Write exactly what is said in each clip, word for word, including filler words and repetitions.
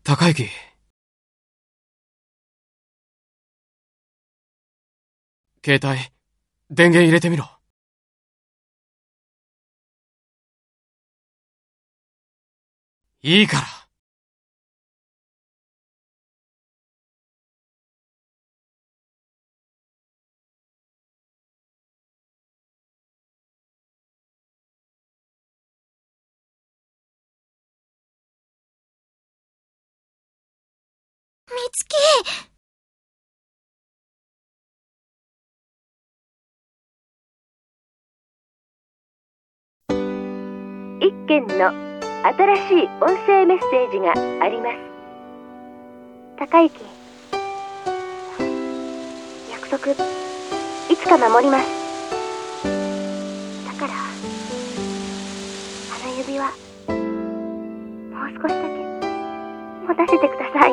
高之。携帯、電源入れてみろ。いいから。 美月。 一件の新しい音声メッセージがあります。高之、約束いつか守ります。だからあの指輪もう少しだけ持たせてください。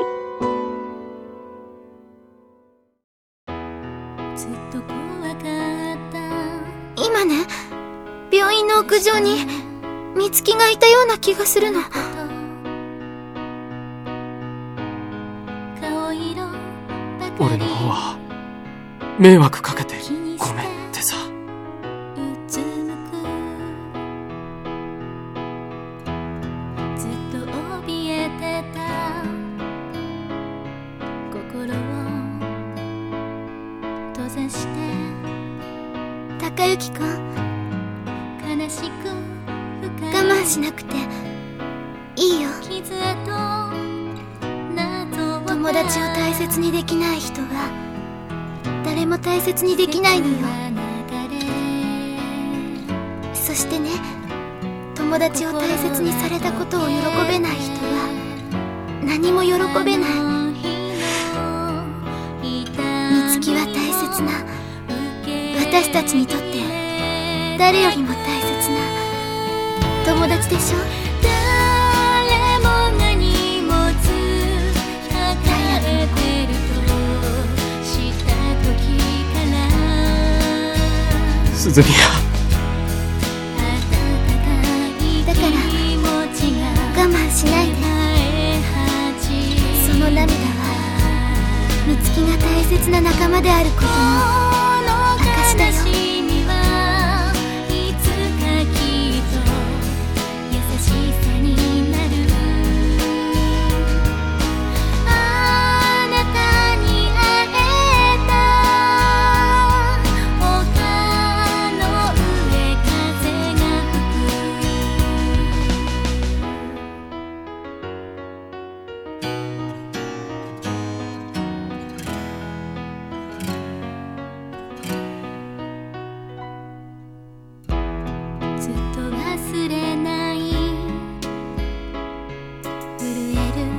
今ね、病院の屋上に美月がいたような気がするの。 俺の方は迷惑かけてごめんってさ。 ずっと怯えてた心を閉ざして、高之くん、悲しく我慢しなくていいよ。友達を大切にできない人は誰も大切にできないのよ。そしてね、友達を大切にされたことを喜べない人は何も喜べない。美月は大切な、私たちにとって誰よりも大切な友達でしょ。誰もが荷物抱えてるとした時から鈴宮。 だから我慢しないで。その涙は美月が大切な仲間であることの証だよ。ずっと忘れない震える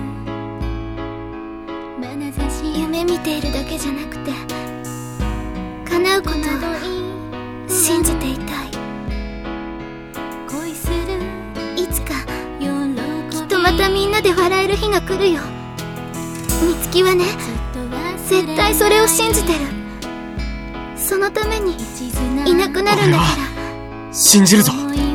眼差し。夢見ているだけじゃなくて叶うことを信じていたい。恋するいつかきっとまたみんなで笑える日が来るよ。美月はね、絶対それを信じてる。そのためにいなくなるんだから。 信じるぞ。